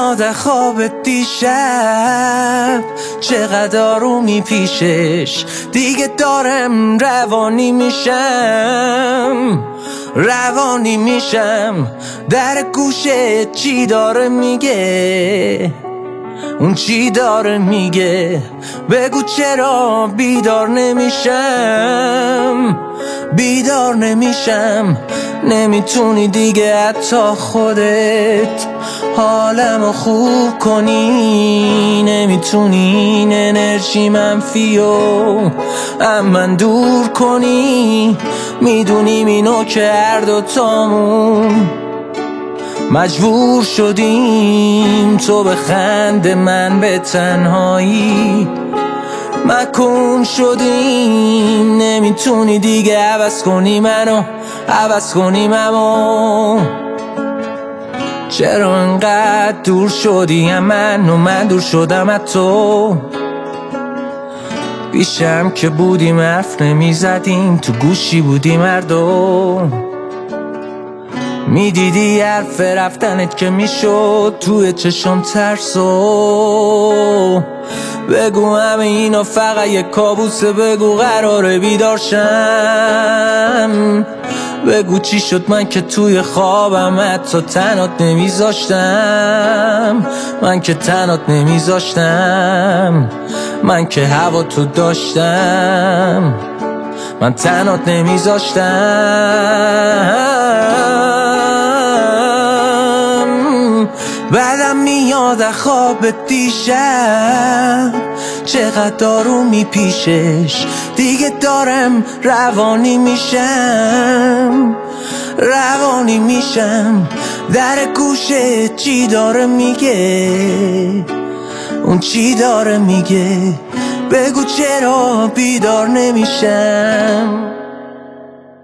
میاد خواب دیشب، چقدر آرومی پیشش، دیگه دارم روانی میشم. در گوشه چی داره میگه، اون چی داره میگه، بگو چرا بیدار نمیشم. نمیتونی دیگه حتی خودت حالمو خوب کنی، نمیتونی این انرژی منفیو من دور کنی. میدونیم اینو که هر دوتامون مجبور شدیم، تو به خنده من به تنهایی مکن شدیم. نمیتونی دیگه عوض کنی منو، عوض کنیم امو چرا انقدر دور شدی هم من و من دور شدم از تو. پیشم که بودیم حرف نمیزدیم، تو گوشی بودیم هر دو، میدیدی حرف رفتنت که میشد توی چشم ترسو. بگو همه اینا فقط یک کابوسه، بگو قراره بیدار شم. بگو چی شد من که توی خوابم حتی تنات نمیذاشتم، من که تنات نمیذاشتم، من که هوا تو داشتم، من تنات نمیذاشتم. بعدم میاد خواب دیشب، چقدر آرومی پیشش، دیگه دارم روانی میشم. در گوشه چی داره میگه، اون چی داره میگه، بگو چرا بیدار نمیشم.